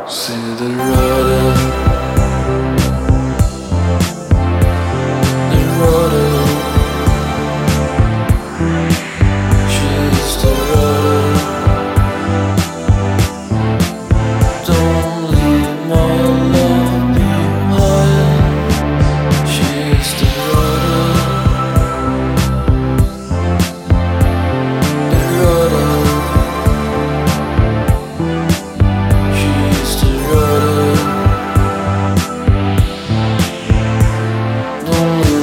See the rudder, the rudder. She's the rudder. Don't leave my love behind. She's the rudder, the rudder. She's the rudder. Don't leave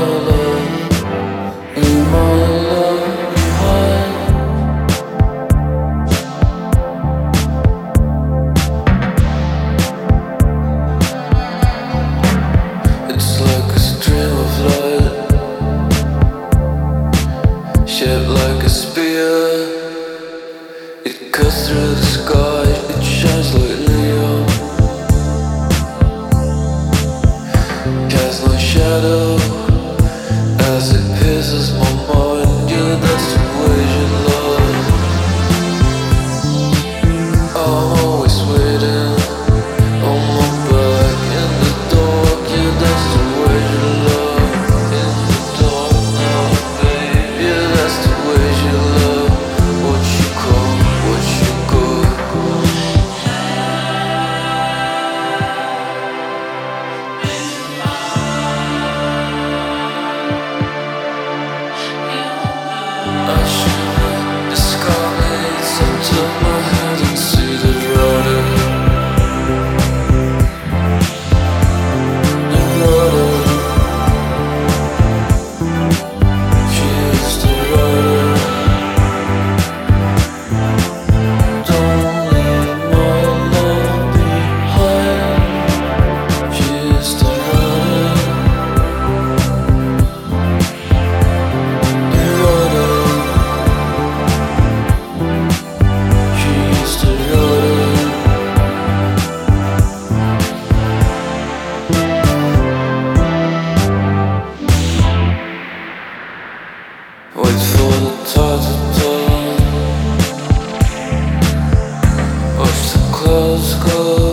my love behind. It's like a stream of light, shaped like a spear. It cuts through the sky, it shines like neon. Casts no shadow as it pierces my mind. Yeah, that's the way you love. I'm always waiting on my back in the dark. Yeah, that's the way you love. In the dark now, babe. Yeah, that's the way you love. What you call, what you go. I shiver, the sky leads up to my head and see the rudder. The rudder. She is the rudder. Don't leave my love behind. She is the rudder. The rudder. She's the rudder. Wait for the tide to turn. Watch the clouds go.